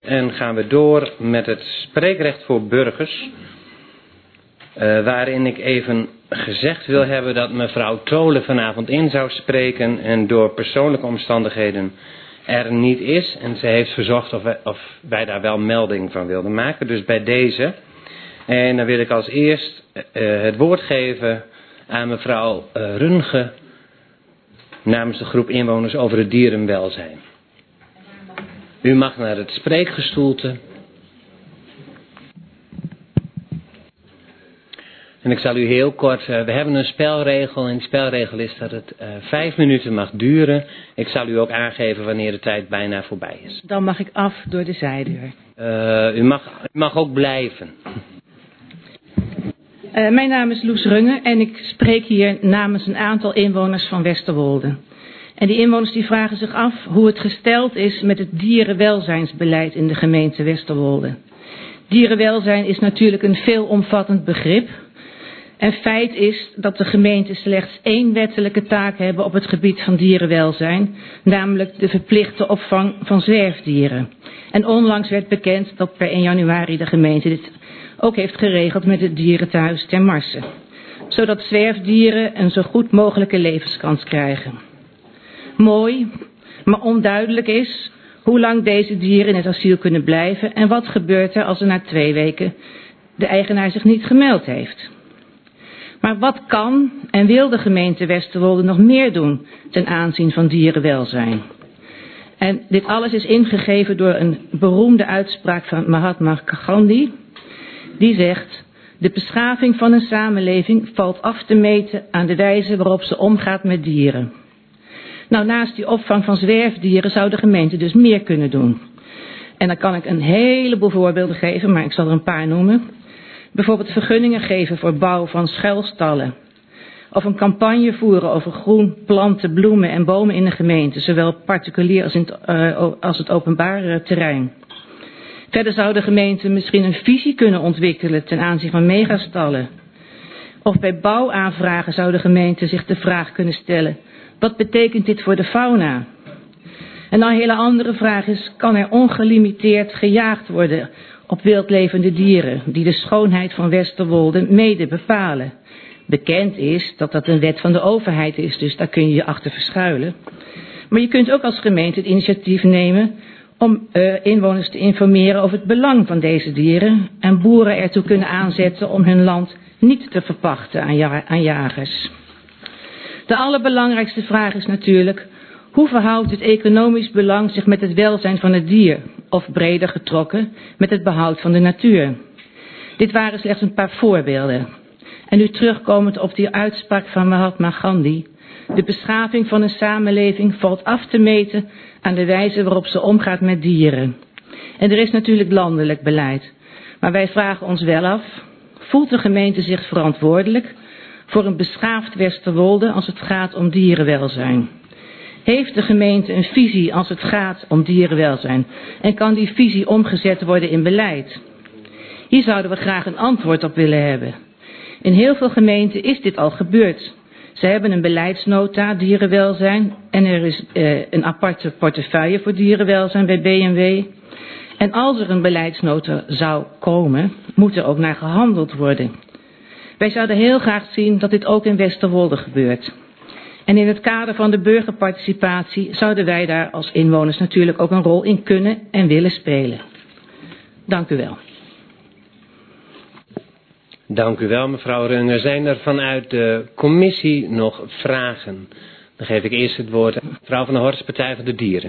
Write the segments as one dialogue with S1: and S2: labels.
S1: En gaan we door met het spreekrecht voor burgers. Waarin ik even gezegd wil hebben dat mevrouw Tolen vanavond in zou spreken en door persoonlijke omstandigheden er niet is. En ze heeft verzocht of wij daar wel melding van wilden maken. Dus bij deze. En dan wil ik als eerst het woord geven aan mevrouw Runge namens de groep inwoners over het dierenwelzijn. U mag naar het spreekgestoelte. En ik zal u heel kort, we hebben een spelregel en die spelregel is dat het 5 minuten mag duren. Ik zal u ook aangeven wanneer de tijd bijna voorbij is.
S2: Dan mag ik af door de zijdeur.
S1: U mag ook blijven.
S2: Mijn naam is Loes Runge en ik spreek hier namens een aantal inwoners van Westerwolde. En die inwoners die vragen zich af hoe het gesteld is met het dierenwelzijnsbeleid in de gemeente Westerwolde. Dierenwelzijn is natuurlijk een veelomvattend begrip. En feit is dat de gemeenten slechts 1 wettelijke taak hebben op het gebied van dierenwelzijn, namelijk de verplichte opvang van zwerfdieren. En onlangs werd bekend dat per 1 januari de gemeente dit ook heeft geregeld met het dierentehuis Ter Marse, zodat zwerfdieren een zo goed mogelijke levenskans krijgen. Mooi, maar onduidelijk is hoe lang deze dieren in het asiel kunnen blijven en wat gebeurt er als er na 2 weken de eigenaar zich niet gemeld heeft. Maar wat kan en wil de gemeente Westerwolde nog meer doen ten aanzien van dierenwelzijn? En dit alles is ingegeven door een beroemde uitspraak van Mahatma Gandhi. Die zegt: de beschaving van een samenleving valt af te meten aan de wijze waarop ze omgaat met dieren. Nou, naast die opvang van zwerfdieren zou de gemeente dus meer kunnen doen. En dan kan ik een heleboel voorbeelden geven, maar ik zal er een paar noemen. Bijvoorbeeld vergunningen geven voor bouw van schuilstallen. Of een campagne voeren over groen, planten, bloemen en bomen in de gemeente, zowel particulier als het openbare terrein. Verder zou de gemeente misschien een visie kunnen ontwikkelen ten aanzien van megastallen. Of bij bouwaanvragen zou de gemeente zich de vraag kunnen stellen: wat betekent dit voor de fauna? En een hele andere vraag is: kan er ongelimiteerd gejaagd worden op wildlevende dieren die de schoonheid van Westerwolde mede bepalen? Bekend is dat dat een wet van de overheid is, dus daar kun je je achter verschuilen. Maar je kunt ook als gemeente het initiatief nemen om inwoners te informeren over het belang van deze dieren en boeren ertoe kunnen aanzetten om hun land niet te verpachten aan jagers. De allerbelangrijkste vraag is natuurlijk: hoe verhoudt het economisch belang zich met het welzijn van het dier, of breder getrokken, met het behoud van de natuur? Dit waren slechts een paar voorbeelden. En nu terugkomend op die uitspraak van Mahatma Gandhi: de beschaving van een samenleving valt af te meten aan de wijze waarop ze omgaat met dieren. En er is natuurlijk landelijk beleid. Maar wij vragen ons wel af: voelt de gemeente zich verantwoordelijk voor een beschaafd Westerwolde als het gaat om dierenwelzijn? Heeft de gemeente een visie als het gaat om dierenwelzijn? En kan die visie omgezet worden in beleid? Hier zouden we graag een antwoord op willen hebben. In heel veel gemeenten is dit al gebeurd. Ze hebben een beleidsnota dierenwelzijn en er is een aparte portefeuille voor dierenwelzijn bij B&W. En als er een beleidsnota zou komen, moet er ook naar gehandeld worden. Wij zouden heel graag zien dat dit ook in Westerwolde gebeurt. En in het kader van de burgerparticipatie zouden wij daar als inwoners natuurlijk ook een rol in kunnen en willen spelen. Dank u wel.
S1: Dank u wel, mevrouw Runge. Zijn er vanuit de commissie nog vragen? Dan geef ik eerst het woord aan mevrouw van der Horst, Partij van de Dieren.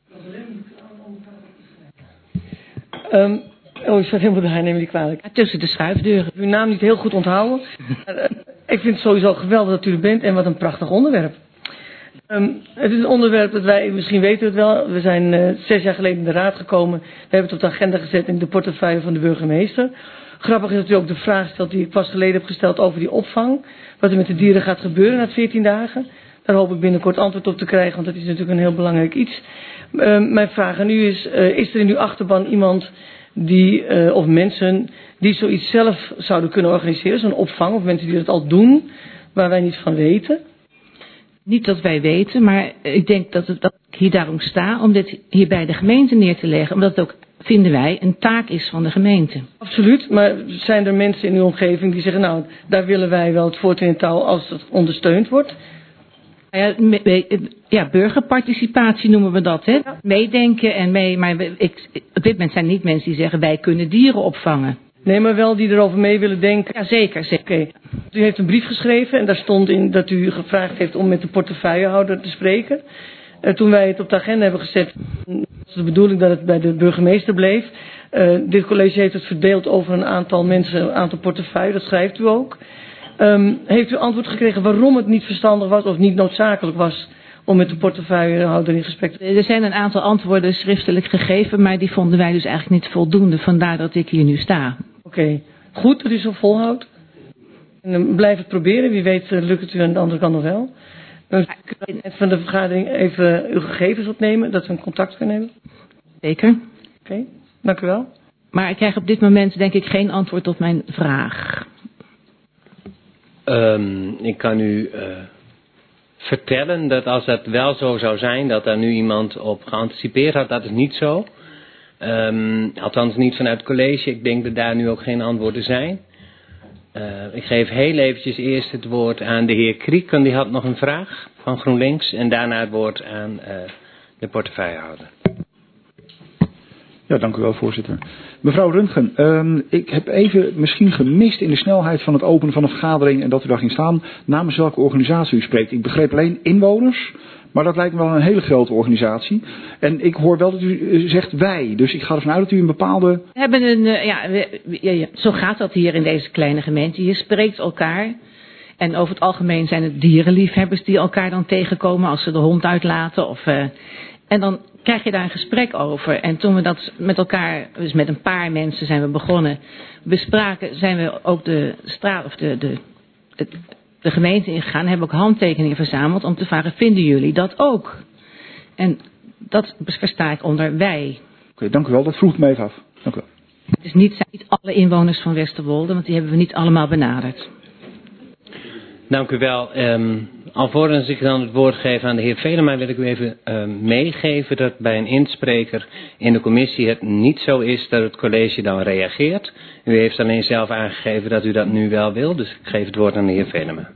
S3: Ik zat helemaal bij, neem me niet kwalijk.
S2: Tussen de schuifdeuren.
S3: Uw naam niet heel goed onthouden. Ik vind het sowieso geweldig dat u er bent en wat een prachtig onderwerp. Het is een onderwerp dat wij, misschien weten het wel, we zijn 6 jaar geleden in de raad gekomen. We hebben het op de agenda gezet in de portefeuille van de burgemeester. Grappig is dat u ook de vraag stelt die ik pas geleden heb gesteld over die opvang. Wat er met de dieren gaat gebeuren na 14 dagen. Daar hoop ik binnenkort antwoord op te krijgen, want dat is natuurlijk een heel belangrijk iets. Mijn vraag aan u is er in uw achterban iemand die, of mensen die zoiets zelf zouden kunnen organiseren, zo'n opvang, of mensen die dat al doen, waar wij niet van weten?
S2: Niet dat wij weten, maar ik denk dat ik hier daarom sta om dit hier bij de gemeente neer te leggen. Omdat het ook vinden wij, een taak is van de gemeente.
S3: Absoluut, maar zijn er mensen in uw omgeving die zeggen, nou, daar willen wij wel het voort in het touw als het ondersteund wordt?
S2: Ja, burgerparticipatie noemen we dat, hè? Ja. Meedenken en mee, maar op dit moment zijn er niet mensen die zeggen, wij kunnen dieren opvangen.
S3: Nee, maar wel die erover mee willen denken.
S2: Ja, zeker.
S3: Okay. U heeft een brief geschreven en daar stond in dat u gevraagd heeft om met de portefeuillehouder te spreken. Toen wij het op de agenda hebben gezet, was de bedoeling dat het bij de burgemeester bleef. Dit college heeft het verdeeld over een aantal mensen, een aantal portefeuilles, dat schrijft u ook. Heeft u antwoord gekregen waarom het niet verstandig was of niet noodzakelijk was om met de portefeuillehouder in gesprek te gaan?
S2: Er zijn een aantal antwoorden schriftelijk gegeven, maar die vonden wij dus eigenlijk niet voldoende. Vandaar dat ik hier nu sta.
S3: Oké, goed dat u zo volhoudt. En blijf het proberen, wie weet lukt het u aan de andere kant nog wel. Dan kunnen we van de vergadering even uw gegevens opnemen, dat we een contact kunnen hebben.
S2: Zeker.
S3: Oké, dank u wel.
S2: Maar ik krijg op dit moment denk ik geen antwoord op mijn vraag.
S1: Ik kan u vertellen dat als dat wel zo zou zijn, dat daar nu iemand op geanticipeerd had, dat is niet zo. Althans niet vanuit het college. Ik denk dat daar nu ook geen antwoorden zijn. Ik geef heel eventjes eerst het woord aan de heer Kriek, want die had nog een vraag van GroenLinks. En daarna het woord aan de portefeuillehouder.
S4: Ja, dank u wel, voorzitter. Mevrouw Röntgen, ik heb even misschien gemist in de snelheid van het openen van de vergadering en dat u daar ging staan, namens welke organisatie u spreekt. Ik begreep alleen inwoners, maar dat lijkt me wel een hele grote organisatie. En ik hoor wel dat u zegt wij, dus ik ga ervan uit dat u een bepaalde...
S2: We hebben een, zo gaat dat hier in deze kleine gemeente. Je spreekt elkaar. En over het algemeen zijn het dierenliefhebbers die elkaar dan tegenkomen als ze de hond uitlaten. En dan krijg je daar een gesprek over. En toen we dat met elkaar, dus met een paar mensen zijn we begonnen, bespraken, zijn we ook de straat of de gemeente ingegaan. Hebben ook handtekeningen verzameld om te vragen, vinden jullie dat ook? En dat versta ik onder wij.
S4: Oké, dank u wel. Dat vroeg ik me even af. Dank u wel.
S2: Het zijn niet alle inwoners van Westerwolde, want die hebben we niet allemaal benaderd.
S1: Dank u wel. Alvorens ik dan het woord geef aan de heer Velema, wil ik u even meegeven dat bij een inspreker in de commissie het niet zo is dat het college dan reageert. U heeft alleen zelf aangegeven dat u dat nu wel wil, dus ik geef het woord aan de heer Velema.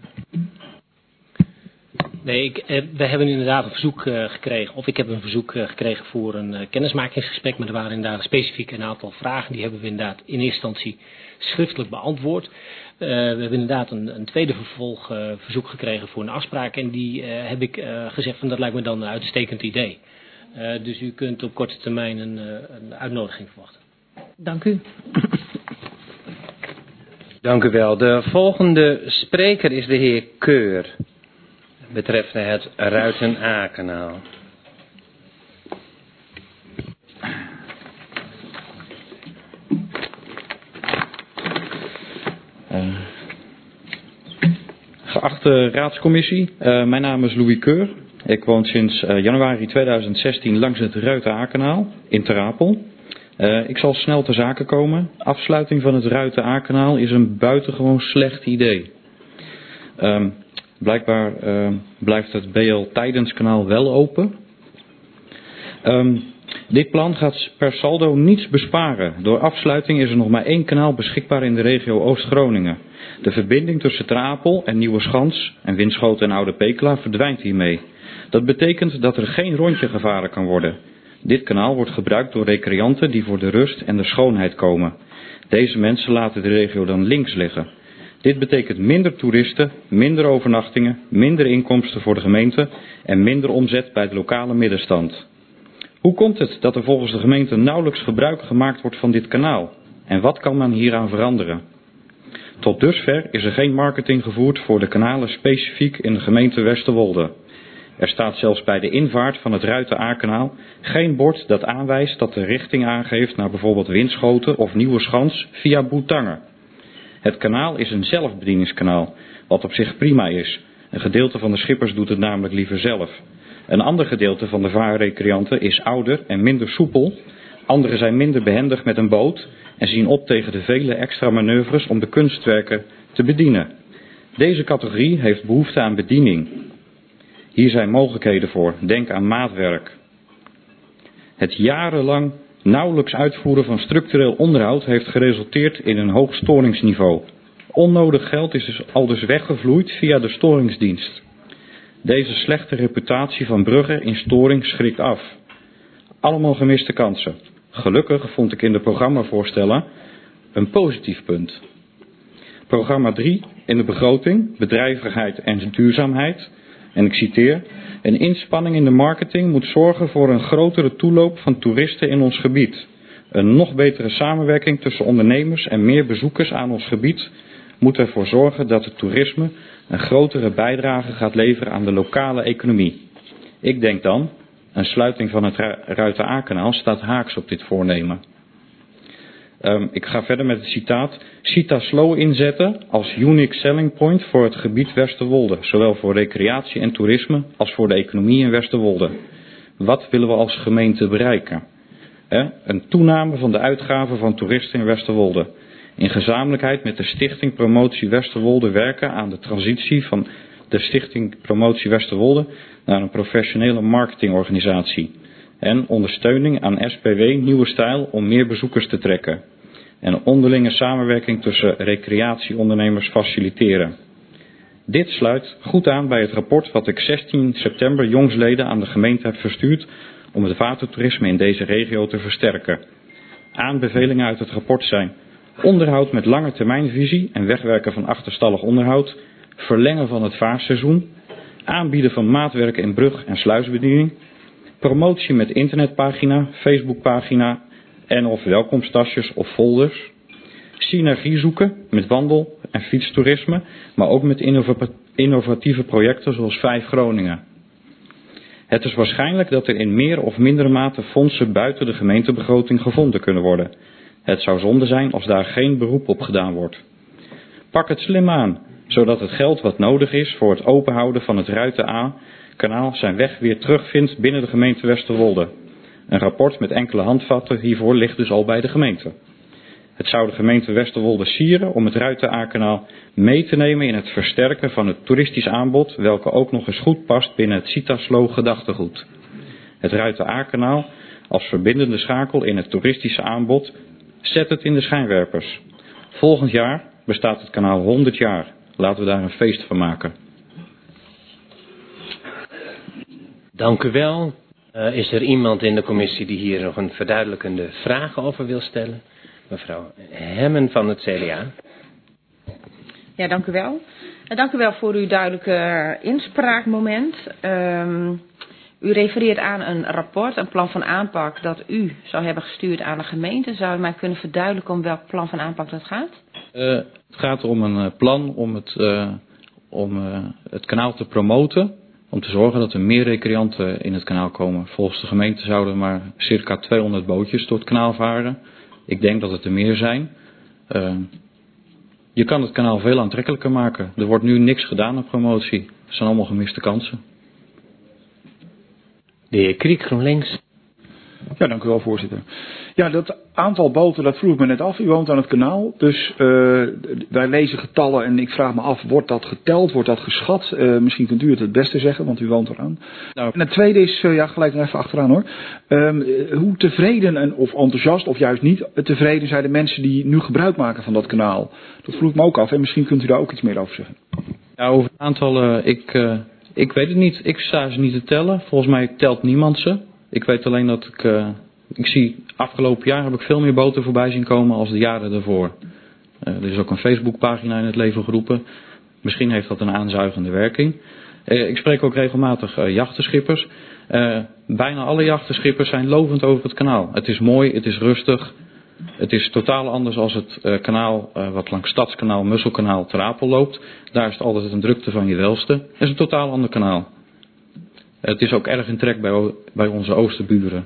S5: Nee, we hebben inderdaad een verzoek gekregen, of ik heb een verzoek gekregen voor een kennismakingsgesprek, maar er waren inderdaad specifiek een aantal vragen, die hebben we inderdaad in eerste instantie schriftelijk beantwoord. We hebben inderdaad een tweede vervolgverzoek gekregen voor een afspraak en die heb ik gezegd van dat lijkt me dan een uitstekend idee. Dus u kunt op korte termijn een uitnodiging verwachten.
S2: Dank u.
S1: Dank u wel. De volgende spreker is de heer Keur, betreffende het Ruiten-Aa-kanaal.
S6: Geachte raadscommissie, mijn naam is Louis Keur. Ik woon sinds januari 2016 langs het Ruiten-Aa-kanaal in Ter Apel. Ik zal snel ter zake komen. Afsluiting van het Ruiten-Aa-kanaal is een buitengewoon slecht idee. Blijkbaar blijft het BL Tijdenskanaal wel open. Dit plan gaat per saldo niets besparen. Door afsluiting is er nog maar 1 kanaal beschikbaar in de regio Oost-Groningen. De verbinding tussen Ter Apel en Nieuweschans en Winschoten en Oude Pekela verdwijnt hiermee. Dat betekent dat er geen rondje gevaren kan worden. Dit kanaal wordt gebruikt door recreanten die voor de rust en de schoonheid komen. Deze mensen laten de regio dan links liggen. Dit betekent minder toeristen, minder overnachtingen, minder inkomsten voor de gemeente en minder omzet bij de lokale middenstand. Hoe komt het dat er volgens de gemeente nauwelijks gebruik gemaakt wordt van dit kanaal? En wat kan men hieraan veranderen? Tot dusver is er geen marketing gevoerd voor de kanalen specifiek in de gemeente Westerwolde. Er staat zelfs bij de invaart van het Ruiten-Aa-kanaal geen bord dat aanwijst dat de richting aangeeft naar bijvoorbeeld Winschoten of Nieuweschans via Boetangen. Het kanaal is een zelfbedieningskanaal, wat op zich prima is. Een gedeelte van de schippers doet het namelijk liever zelf. Een ander gedeelte van de vaarrecreanten is ouder en minder soepel. Anderen zijn minder behendig met een boot en zien op tegen de vele extra manoeuvres om de kunstwerken te bedienen. Deze categorie heeft behoefte aan bediening. Hier zijn mogelijkheden voor. Denk aan maatwerk. Het jarenlang Nauwelijks uitvoeren van structureel onderhoud heeft geresulteerd in een hoog storingsniveau. Onnodig geld is dus al weggevloeid via de storingsdienst. Deze slechte reputatie van Brugge in storing schrikt af. Allemaal gemiste kansen. Gelukkig vond ik in de programmavoorstellen een positief punt. Programma 3 in de begroting, bedrijvigheid en duurzaamheid. En ik citeer: een inspanning in de marketing moet zorgen voor een grotere toeloop van toeristen in ons gebied. Een nog betere samenwerking tussen ondernemers en meer bezoekers aan ons gebied moet ervoor zorgen dat het toerisme een grotere bijdrage gaat leveren aan de lokale economie. Ik denk dan, een sluiting van het Ruiten-Aa-kanaal staat haaks op dit voornemen. Ik ga verder met het citaat. Citaslow inzetten als unique selling point voor het gebied Westerwolde, zowel voor recreatie en toerisme als voor de economie in Westerwolde. Wat willen we als gemeente bereiken? Een toename van de uitgaven van toeristen in Westerwolde. In gezamenlijkheid met de Stichting Promotie Westerwolde werken aan de transitie van de Stichting Promotie Westerwolde naar een professionele marketingorganisatie. En ondersteuning aan SPW Nieuwe Stijl om meer bezoekers te trekken. En onderlinge samenwerking tussen recreatieondernemers faciliteren. Dit sluit goed aan bij het rapport wat ik 16 september jongsleden aan de gemeente heb verstuurd om het watertoerisme in deze regio te versterken. Aanbevelingen uit het rapport zijn: onderhoud met lange termijnvisie en wegwerken van achterstallig onderhoud, verlengen van het vaarseizoen, aanbieden van maatwerk in brug- en sluisbediening, promotie met internetpagina, Facebookpagina en of welkomsttasjes of folders, synergie zoeken met wandel- en fietstoerisme, maar ook met innovatieve projecten zoals 5 Groningen. Het is waarschijnlijk dat er in meer of mindere mate fondsen buiten de gemeentebegroting gevonden kunnen worden. Het zou zonde zijn als daar geen beroep op gedaan wordt. Pak het slim aan, zodat het geld wat nodig is voor het openhouden van het Ruiten-Aa-kanaal zijn weg weer terugvindt binnen de gemeente Westerwolde. Een rapport met enkele handvatten hiervoor ligt dus al bij de gemeente. Het zou de gemeente Westerwolde sieren om het Ruiten-Aa-kanaal mee te nemen in het versterken van het toeristisch aanbod, welke ook nog eens goed past binnen het Citaslow gedachtegoed. Het Ruiten-Aa-kanaal als verbindende schakel in het toeristische aanbod zet het in de schijnwerpers. Volgend jaar bestaat het kanaal 100 jaar. Laten we daar een feest van maken.
S1: Dank u wel. Is er iemand in de commissie die hier nog een verduidelijkende vraag over wil stellen? Mevrouw Hemmen van het CDA.
S7: Ja, dank u wel. Dank u wel voor uw duidelijke inspraakmoment. U refereert aan een rapport, een plan van aanpak dat u zou hebben gestuurd aan de gemeente. Zou u mij kunnen verduidelijken om welk plan van aanpak dat gaat?
S6: Het gaat om een plan om het kanaal te promoten. Om te zorgen dat er meer recreanten in het kanaal komen. Volgens de gemeente zouden er maar circa 200 bootjes door het kanaal varen. Ik denk dat het er meer zijn. Je kan het kanaal veel aantrekkelijker maken. Er wordt nu niks gedaan aan promotie. Het zijn allemaal gemiste kansen.
S1: De heer Kriek, GroenLinks.
S4: Ja, dank u wel, voorzitter. Ja, dat aantal boten, dat vroeg ik me net af. U woont aan het kanaal, dus wij lezen getallen en ik vraag me af, wordt dat geteld, wordt dat geschat? Misschien kunt u het beste zeggen, want u woont eraan. Nou, en het tweede is, gelijk nog even achteraan hoor. Hoe tevreden of enthousiast of juist niet tevreden zijn de mensen die nu gebruik maken van dat kanaal? Dat vroeg ik me ook af en misschien kunt u daar ook iets meer over zeggen.
S6: Ja, over aantallen, ik weet het niet. Ik sta ze niet te tellen. Volgens mij telt niemand ze. Ik weet alleen dat ik zie, afgelopen jaar heb ik veel meer boten voorbij zien komen als de jaren daarvoor. Er is ook een Facebookpagina in het leven geroepen. Misschien heeft dat een aanzuigende werking. Ik spreek ook regelmatig jachtenschippers. Bijna alle jachtenschippers zijn lovend over het kanaal. Het is mooi, het is rustig. Het is totaal anders als het kanaal wat langs Stadskanaal, Musselkanaal, Ter Apel loopt. Daar is het altijd een drukte van je welste. Het is een totaal ander kanaal. Het is ook erg in trek bij onze oosterburen.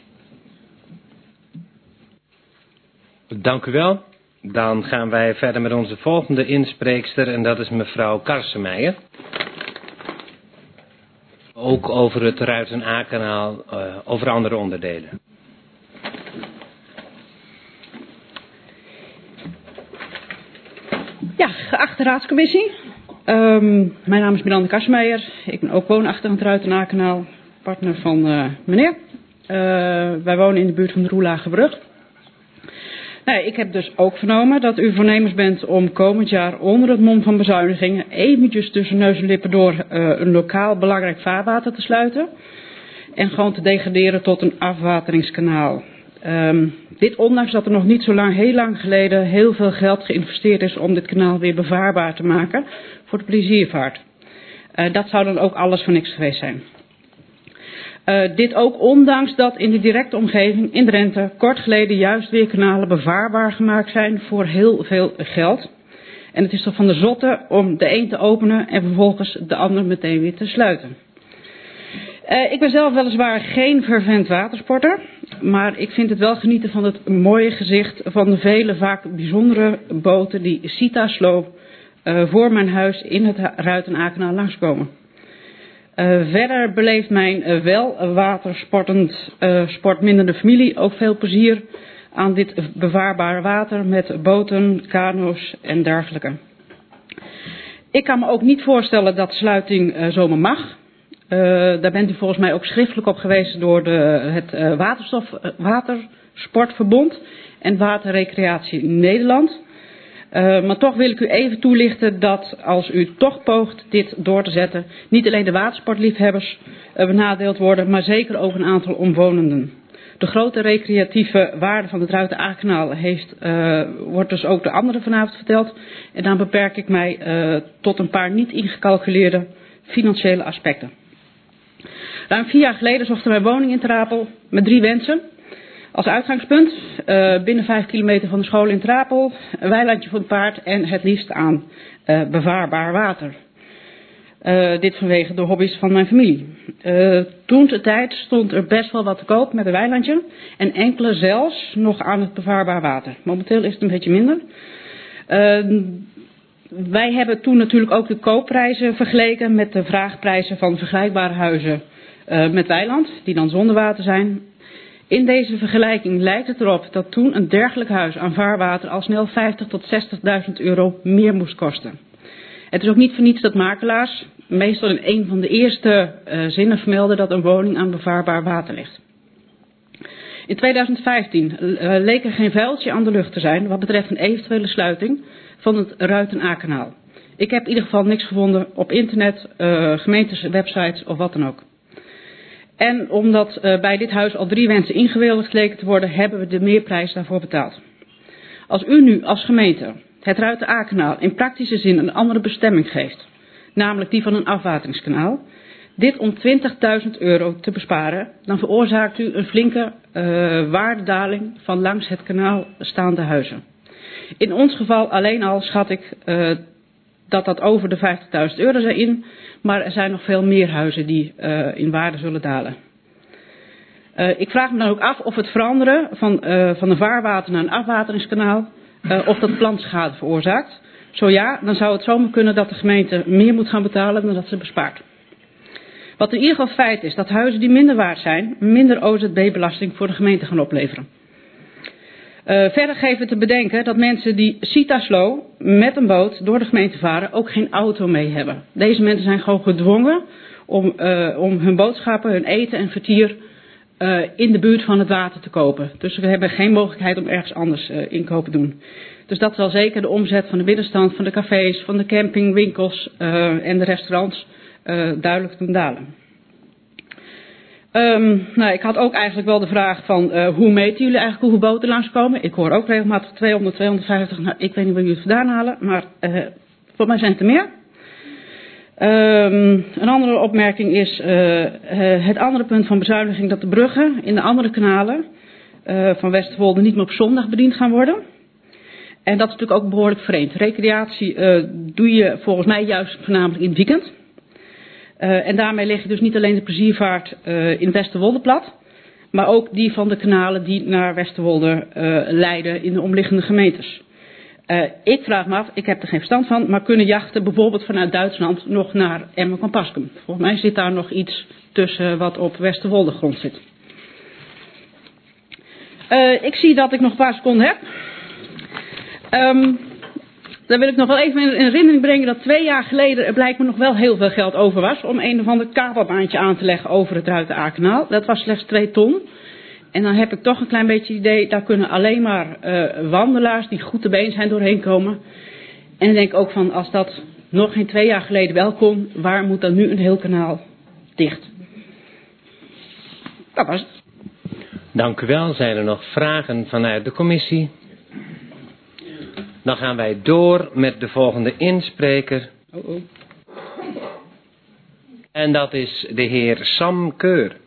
S1: Dank u wel. Dan gaan wij verder met onze volgende inspreekster en dat is mevrouw Karsemeijer. Ook over het Ruiten-Aa-kanaal, over andere onderdelen.
S8: Ja, geachte raadscommissie. Mijn naam is Miranda Karsemeijer. Ik ben ook woonachtig aan het Ruiten-Aa-kanaal. Partner van meneer. Wij wonen in de buurt van de Roelagenbrug. Nou, ik heb dus ook vernomen dat u voornemens bent om komend jaar onder het mom van bezuinigingen eventjes tussen neus en lippen door een lokaal belangrijk vaarwater te sluiten. En gewoon te degraderen tot een afwateringskanaal. Dit ondanks dat er nog niet zo lang, heel lang geleden, heel veel geld geïnvesteerd is om dit kanaal weer bevaarbaar te maken voor de pleziervaart. Dat zou dan ook alles voor niks geweest zijn. Dit ook ondanks dat in de directe omgeving in Drenthe kort geleden juist weer kanalen bevaarbaar gemaakt zijn voor heel veel geld. En het is toch van de zotte om de een te openen en vervolgens de ander meteen weer te sluiten. Ik ben zelf weliswaar geen fervent watersporter, maar ik vind het wel genieten van het mooie gezicht van de vele vaak bijzondere boten die Sita-slow voor mijn huis in het Ruiten-Aa-kanaal langskomen. Verder beleeft mijn wel watersportend sportminderde familie ook veel plezier aan dit bevaarbare water met boten, kano's en dergelijke. Ik kan me ook niet voorstellen dat sluiting zomaar mag. Daar bent u volgens mij ook schriftelijk op geweest door het Watersportverbond en Waterrecreatie Nederland. Maar toch wil ik u even toelichten dat als u toch poogt dit door te zetten, niet alleen de watersportliefhebbers benadeeld worden, maar zeker ook een aantal omwonenden. De grote recreatieve waarde van het Ruiten-Aa-kanaal wordt dus ook door anderen vanavond verteld. En dan beperk ik mij tot een paar niet ingecalculeerde financiële aspecten. Ruim 4 jaar geleden zochten wij woning in Trapel met 3 wensen. Als uitgangspunt binnen 5 kilometer van de school in Trapel, een weilandje voor het paard en het liefst aan bevaarbaar water. Dit vanwege de hobby's van mijn familie. Toen de tijd stond er best wel wat te koop met een weilandje en enkele zelfs nog aan het bevaarbaar water. Momenteel is het een beetje minder. Wij hebben toen natuurlijk ook de koopprijzen vergeleken met de vraagprijzen van vergelijkbare huizen met weiland, die dan zonder water zijn. In deze vergelijking lijkt het erop dat toen een dergelijk huis aan vaarwater al snel 50.000 tot 60.000 euro meer moest kosten. Het is ook niet voor niets dat makelaars meestal in een van de eerste zinnen vermelden dat een woning aan bevaarbaar water ligt. In 2015 leek er geen vuiltje aan de lucht te zijn wat betreft een eventuele sluiting van het Ruiten-Aa-kanaal. Ik heb in ieder geval niks gevonden op internet, gemeentewebsites of wat dan ook. En omdat bij dit huis al 3 wensen ingewilligd leken te worden, hebben we de meerprijs daarvoor betaald. Als u nu als gemeente het Ruiten-Aa-kanaal in praktische zin een andere bestemming geeft, namelijk die van een afwateringskanaal, dit om 20.000 euro te besparen, dan veroorzaakt u een flinke waardedaling van langs het kanaal staande huizen. In ons geval alleen al schat ik dat over de 50.000 euro zijn in, maar er zijn nog veel meer huizen die in waarde zullen dalen. Ik vraag me dan ook af of het veranderen van een vaarwater naar een afwateringskanaal, of dat plantschade veroorzaakt. Zo ja, dan zou het zomaar kunnen dat de gemeente meer moet gaan betalen dan dat ze bespaart. Wat in ieder geval feit is dat huizen die minder waard zijn, minder OZB-belasting voor de gemeente gaan opleveren. Verder geven we te bedenken dat mensen die Sita-slow met een boot door de gemeente varen ook geen auto mee hebben. Deze mensen zijn gewoon gedwongen om hun boodschappen, hun eten en vertier in de buurt van het water te kopen. Dus we hebben geen mogelijkheid om ergens anders inkopen te doen. Dus dat zal zeker de omzet van de middenstand, van de cafés, van de campingwinkels en de restaurants duidelijk doen dalen. Ik had ook eigenlijk wel de vraag van hoe meten jullie eigenlijk hoeveel boten langskomen? Ik hoor ook regelmatig 200, 250. Nou, ik weet niet waar jullie het vandaan halen, maar voor mij zijn het er meer. Een andere opmerking is het andere punt van bezuiniging dat de bruggen in de andere kanalen van Westerwolde niet meer op zondag bediend gaan worden. En dat is natuurlijk ook behoorlijk vreemd. Recreatie doe je volgens mij juist voornamelijk in het weekend. En daarmee leg je dus niet alleen de pleziervaart in Westerwolde plat, maar ook die van de kanalen die naar Westerwolde leiden in de omliggende gemeentes. Ik vraag me af, ik heb er geen verstand van, maar kunnen jachten bijvoorbeeld vanuit Duitsland nog naar Emmen-Kompaskum? Volgens mij zit daar nog iets tussen wat op Westerwolde grond zit. Ik zie dat ik nog een paar seconden heb. Dan wil ik nog wel even in herinnering brengen dat 2 jaar geleden er blijkbaar nog wel heel veel geld over was om een of ander kabelbaantje aan te leggen over het Ruiten-Aa-kanaal. Dat was slechts 2 ton. En dan heb ik toch een klein beetje het idee, daar kunnen alleen maar wandelaars die goed te been zijn doorheen komen. En dan denk ik ook van, als dat nog geen 2 jaar geleden wel kon, waar moet dan nu een heel kanaal dicht? Dat was het.
S1: Dank u wel. Zijn er nog vragen vanuit de commissie? Dan gaan wij door met de volgende inspreker. En dat is de heer Sam Keur.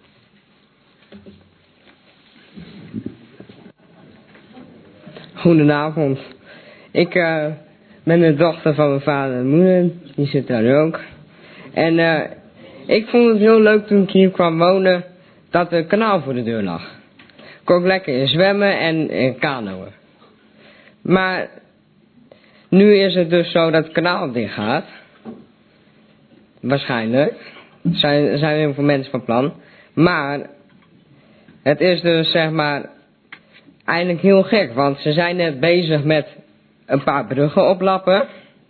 S9: Goedenavond. Ik ben de dochter van mijn vader en moeder. Die zit daar nu ook. En ik vond het heel leuk toen ik hier kwam wonen dat er een kanaal voor de deur lag. Ik kon ook lekker in zwemmen en kanoën. Maar nu is het dus zo dat het kanaal dicht gaat. Waarschijnlijk. Er zijn heel veel mensen van plan. Maar het is dus zeg maar eigenlijk heel gek. Want ze zijn net bezig met een paar bruggen oplappen.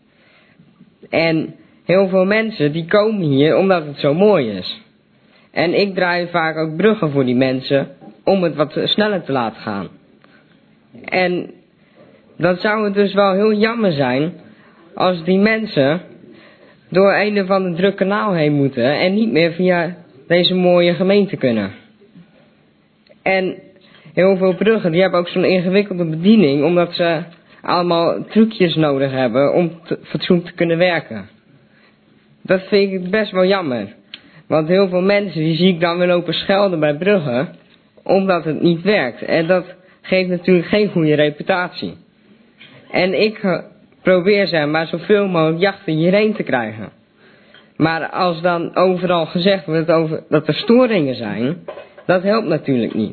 S9: En heel veel mensen die komen hier omdat het zo mooi is. En ik draai vaak ook bruggen voor die mensen om het wat sneller te laten gaan. En dan zou het dus wel heel jammer zijn als die mensen door een of ander druk kanaal heen moeten en niet meer via deze mooie gemeente kunnen. En heel veel bruggen die hebben ook zo'n ingewikkelde bediening omdat ze allemaal trucjes nodig hebben om fatsoenlijk te kunnen werken. Dat vind ik best wel jammer. Want heel veel mensen die zie ik dan weer lopen schelden bij bruggen omdat het niet werkt. En dat geeft natuurlijk geen goede reputatie. En ik probeer zeg maar zoveel mogelijk jachten hierheen te krijgen. Maar als dan overal gezegd wordt dat er storingen zijn, dat helpt natuurlijk niet.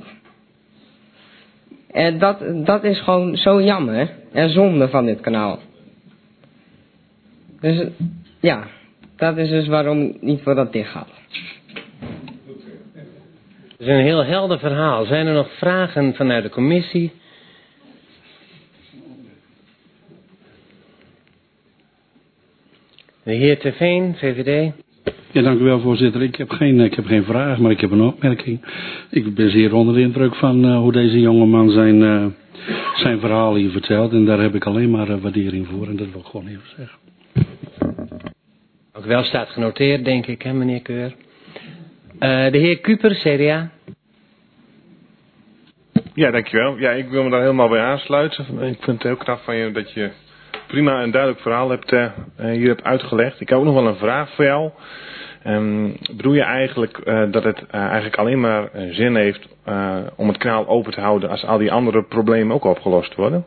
S9: En dat is gewoon zo jammer en zonde van dit kanaal. Dus ja, dat is dus waarom ik niet voor dat dicht gaat.
S1: Het is een heel helder verhaal. Zijn er nog vragen vanuit de commissie? De heer Terveen, VVD.
S10: Ja, dank u wel, voorzitter. Ik heb geen vraag, maar ik heb een opmerking. Ik ben zeer onder de indruk van hoe deze jongeman zijn verhaal hier vertelt. En daar heb ik alleen maar waardering voor. En dat wil ik gewoon even zeggen.
S1: Ook wel staat genoteerd, denk ik, hè, meneer Keur. De heer Kuper, CDA.
S11: Ja, dankjewel. Ja, ik wil me daar helemaal bij aansluiten. Ik vind het heel knap van je dat je prima en duidelijk verhaal hier hebt uitgelegd. Ik heb ook nog wel een vraag voor jou. Bedoel je eigenlijk dat het eigenlijk alleen maar zin heeft om het kanaal open te houden als al die andere problemen ook opgelost worden?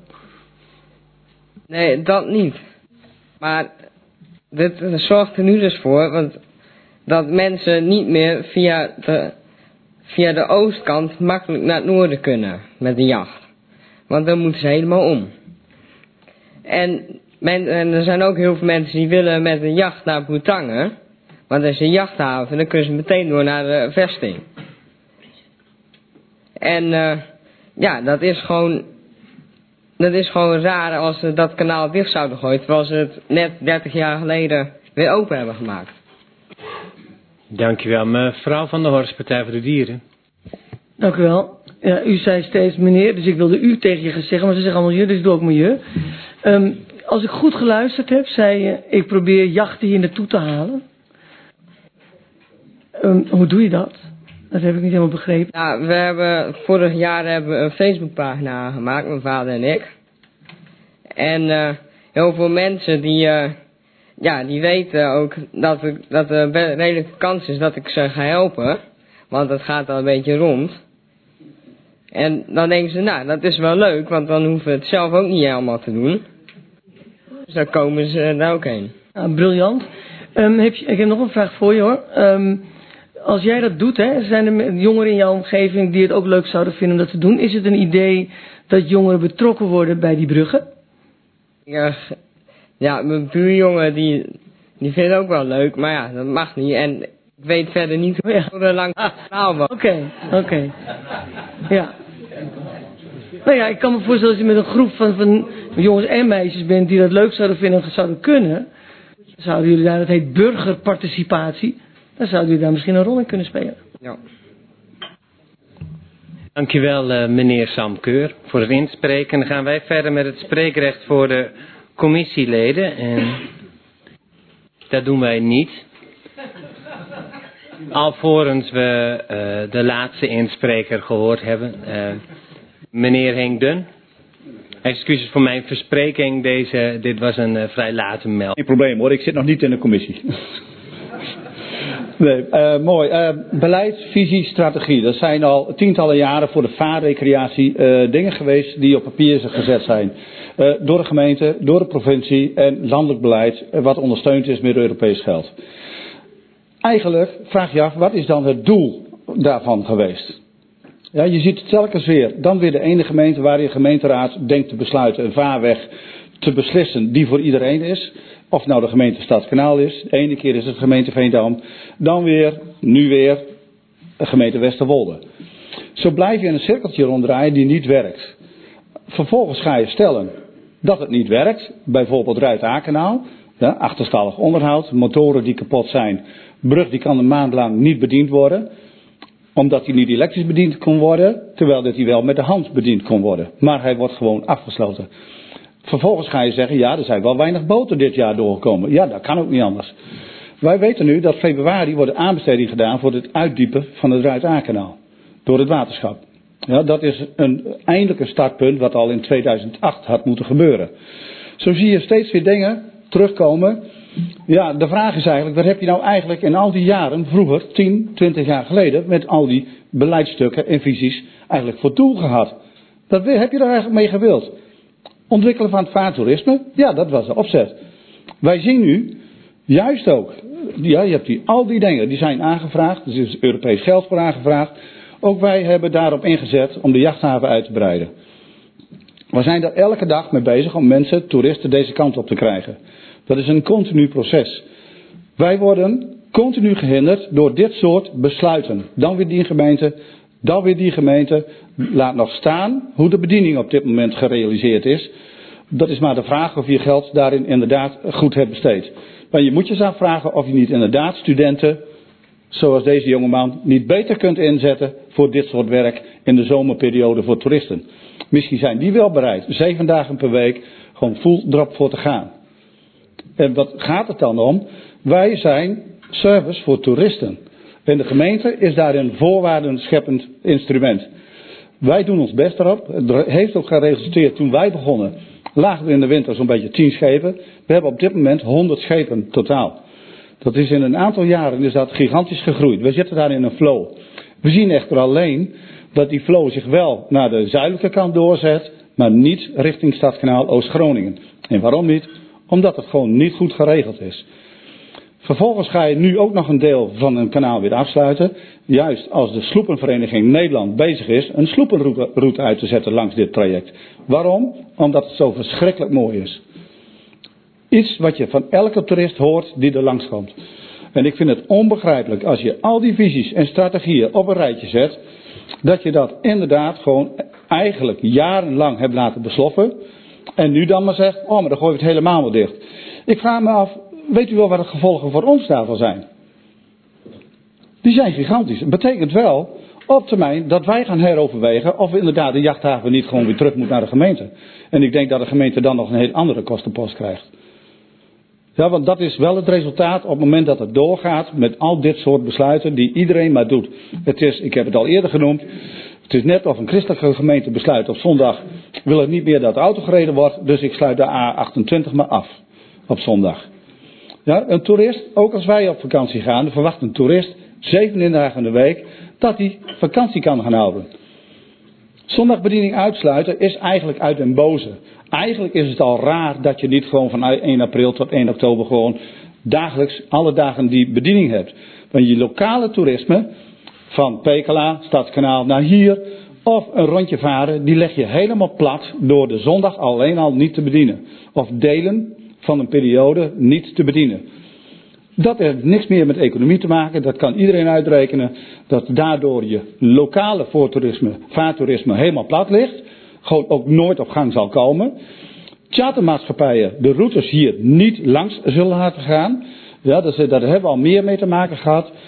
S9: Nee, dat niet. Maar dit zorgt er nu dus voor, want dat mensen niet meer via de oostkant makkelijk naar het noorden kunnen met de jacht. Want dan moeten ze helemaal om. En er zijn ook heel veel mensen die willen met de jacht naar Boetangen. Want dat is een jachthaven, dan kunnen ze meteen door naar de vesting. En ja, dat is gewoon raar als ze dat kanaal dicht zouden gooien, terwijl ze het net 30 jaar geleden weer open hebben gemaakt.
S1: Dankjewel, mevrouw Van der Horst, Partij voor de Dieren.
S3: Dank u wel. Ja, u zei steeds meneer, dus ik wilde u tegen je zeggen, maar ze zeggen allemaal je, dus ik doe ook maar je. Als ik goed geluisterd heb, zei je, ik probeer jachten hier naartoe te halen. Hoe doe je dat? Dat heb ik niet helemaal begrepen.
S9: Ja, vorig jaar hebben we een Facebookpagina aangemaakt, mijn vader en ik. En heel veel mensen die weten ook dat er een redelijke kans is dat ik ze ga helpen. Want dat gaat al een beetje rond. En dan denken ze, nou, dat is wel leuk, want dan hoeven we het zelf ook niet helemaal te doen. Dus dan komen ze daar ook heen.
S3: Ja, briljant. Ik heb nog een vraag voor je hoor. Als jij dat doet, hè, zijn er jongeren in jouw omgeving die het ook leuk zouden vinden om dat te doen? Is het een idee dat jongeren betrokken worden bij die bruggen?
S9: Ja, mijn buurjongen die vindt het ook wel leuk, maar ja, dat mag niet. En ik weet verder niet hoe lang het verhaal was.
S3: Oké. Ja. Nou ja, ik kan me voorstellen als je met een groep van jongens en meisjes bent die dat leuk zouden vinden en zouden kunnen. Zouden jullie daar, dat heet burgerparticipatie, dan zouden jullie daar misschien een rol in kunnen spelen.
S9: Ja.
S1: Dankjewel meneer Sam Keur voor het inspreken. Dan gaan wij verder met het spreekrecht voor de commissieleden. En dat doen wij niet. Alvorens we de laatste inspreker gehoord hebben. Meneer Henk Dun. Excuses voor mijn verspreking. Dit was een vrij late melding.
S12: Geen probleem hoor, ik zit nog niet in de commissie. Nee, mooi. Beleid, visie, strategie. Dat zijn al tientallen jaren voor de vaarrecreatie dingen geweest die op papier gezet zijn. Door de gemeente, door de provincie en landelijk beleid wat ondersteund is met Europees geld. Eigenlijk vraag je af, wat is dan het doel daarvan geweest? Ja, je ziet het telkens weer. Dan weer de ene gemeente waar je gemeenteraad denkt te besluiten een vaarweg te beslissen die voor iedereen is. Of nou de gemeente Stadskanaal is. De ene keer is het gemeente Veendam. Dan weer, nu weer, de gemeente Westerwolde. Zo blijf je in een cirkeltje ronddraaien die niet werkt. Vervolgens ga je stellen dat het niet werkt. Bijvoorbeeld Ruit-Akanaal. Ja, achterstallig onderhoud. Motoren die kapot zijn. Brug die kan een maand lang niet bediend worden. Omdat hij niet elektrisch bediend kon worden. Terwijl dat hij wel met de hand bediend kon worden. Maar hij wordt gewoon afgesloten. Vervolgens ga je zeggen, ja, er zijn wel weinig boten dit jaar doorgekomen. Ja, dat kan ook niet anders. Wij weten nu dat februari wordt de aanbesteding gedaan voor het uitdiepen van het Ruit-Aa-kanaal. Door het waterschap. Ja, dat is eindelijk een startpunt wat al in 2008 had moeten gebeuren. Zo zie je steeds weer dingen terugkomen. Ja, de vraag is eigenlijk, wat heb je nou eigenlijk in al die jaren, vroeger, 10, 20 jaar geleden, met al die beleidsstukken en visies eigenlijk voor doel gehad? Wat heb je daar eigenlijk mee gewild? Ontwikkelen van het vaartoerisme, ja, dat was de opzet. Wij zien nu, juist ook, ja, je hebt al die dingen, die zijn aangevraagd, er is Europees geld voor aangevraagd. Ook wij hebben daarop ingezet om de jachthaven uit te breiden. We zijn er elke dag mee bezig om mensen, toeristen, deze kant op te krijgen. Dat is een continu proces. Wij worden continu gehinderd door dit soort besluiten. Dan weer die gemeente, dan weer die gemeente. Laat nog staan hoe de bediening op dit moment gerealiseerd is. Dat is maar de vraag of je geld daarin inderdaad goed hebt besteed. Maar je moet je eens afvragen of je niet inderdaad studenten, zoals deze jongeman, niet beter kunt inzetten voor dit soort werk in de zomerperiode voor toeristen. Misschien zijn die wel bereid 7 dagen per week gewoon full drop voor te gaan. En wat gaat het dan om? Wij zijn service voor toeristen. En de gemeente is daarin een voorwaarden scheppend instrument. Wij doen ons best erop. Het heeft ook geresulteerd toen wij begonnen. Lagen we in de winter zo'n beetje 10 schepen. We hebben op dit moment 100 schepen totaal. Dat is in een aantal jaren is dat gigantisch gegroeid. We zitten daar in een flow. We zien echter alleen dat die flow zich wel naar de zuidelijke kant doorzet, maar niet richting Stadskanaal Oost-Groningen. En waarom niet? Omdat het gewoon niet goed geregeld is. Vervolgens ga je nu ook nog een deel van een kanaal weer afsluiten. Juist als de sloepenvereniging Nederland bezig is een sloepenroute uit te zetten langs dit traject. Waarom? Omdat het zo verschrikkelijk mooi is. Iets wat je van elke toerist hoort die er langs komt. En ik vind het onbegrijpelijk als je al die visies en strategieën op een rijtje zet. Dat je dat inderdaad gewoon eigenlijk jarenlang hebt laten besloffen. En nu dan maar zegt, oh maar dan gooi je het helemaal wel dicht. Ik vraag me af, weet u wel wat de gevolgen voor ons daarvan zijn? Die zijn gigantisch. Het betekent wel op termijn dat wij gaan heroverwegen of inderdaad de jachthaven niet gewoon weer terug moet naar de gemeente. En ik denk dat de gemeente dan nog een heel andere kostenpost krijgt. Ja, want dat is wel het resultaat op het moment dat het doorgaat met al dit soort besluiten die iedereen maar doet. Het is, ik heb het al eerder genoemd, het is net of een christelijke gemeente besluit op zondag wil het niet meer dat de auto gereden wordt, dus ik sluit de A28 maar af op zondag. Ja, een toerist, ook als wij op vakantie gaan, verwacht een toerist 7 dagen in de week dat hij vakantie kan gaan houden. Zondagbediening uitsluiten is eigenlijk uit den boze. Eigenlijk is het al raar dat je niet gewoon van 1 april tot 1 oktober gewoon dagelijks alle dagen die bediening hebt. Want je lokale toerisme van Pekela, Stadskanaal naar hier of een rondje varen, die leg je helemaal plat door de zondag alleen al niet te bedienen. Of delen van een periode niet te bedienen. Dat heeft niks meer met economie te maken. Dat kan iedereen uitrekenen. Dat daardoor je lokale vaartoerisme helemaal plat ligt. Gewoon ook nooit op gang zal komen. Chartermaatschappijen de routes hier niet langs zullen laten gaan. Ja, daar hebben we al meer mee te maken gehad.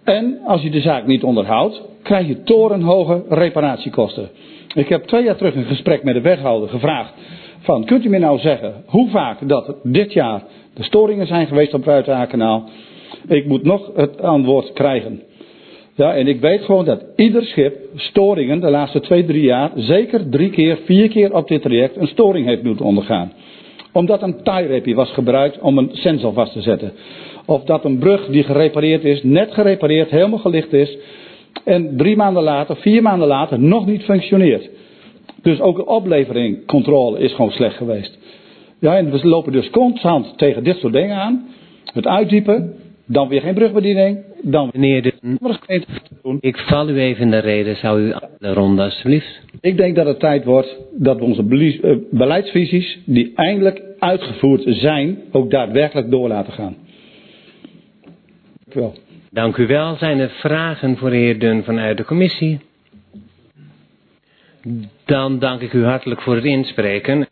S12: En als je de zaak niet onderhoudt, krijg je torenhoge reparatiekosten. Ik heb 2 jaar terug een gesprek met de wethouder gevraagd van, kunt u me nou zeggen hoe vaak dat dit jaar de storingen zijn geweest op het Ruiten-Aa-kanaal? Ik moet nog het antwoord krijgen. Ja, en ik weet gewoon dat ieder schip storingen de laatste 2-3 jaar zeker 3 keer, 4 keer op dit traject een storing heeft moeten ondergaan. Omdat een tie-rappie was gebruikt om een sensor vast te zetten. Of dat een brug die gerepareerd is, net gerepareerd, helemaal gelicht is. En 3 maanden later, 4 maanden later nog niet functioneert. Dus ook de opleveringcontrole is gewoon slecht geweest. Ja, en we lopen dus constant tegen dit soort dingen aan. Het uitdiepen, dan weer geen brugbediening. Dan
S1: Meneer ik val u even in de reden. Zou u de ronde alsjeblieft?
S12: Ik denk dat het tijd wordt dat we onze beleidsvisies, die eindelijk uitgevoerd zijn, ook daadwerkelijk door laten gaan. Dank u wel.
S1: Dank u wel. Zijn er vragen voor de heer Dun vanuit de commissie? Dan dank ik u hartelijk voor het inspreken.